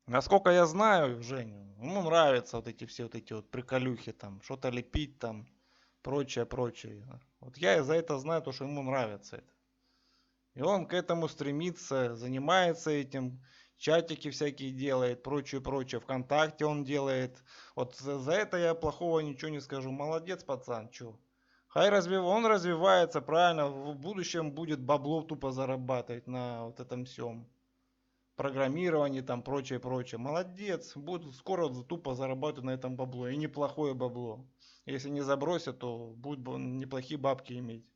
Насколько я знаю Женю, ему нравятся вот эти все вот эти вот приколюхи там, что-то лепить там, прочее, прочее. Вот я за это знаю, то, что ему нравится это. И он к этому стремится, занимается этим, чатики всякие делает, прочее, прочее. ВКонтакте он делает. Вот за это я плохого ничего не скажу. Молодец, пацан, чё. Он развивается, правильно, в будущем будет бабло тупо зарабатывать на вот этом всем программировании, там, прочее, прочее. Молодец, будут скоро тупо зарабатывать на этом бабло. И неплохое бабло. Если не забросят, то будут неплохие бабки иметь.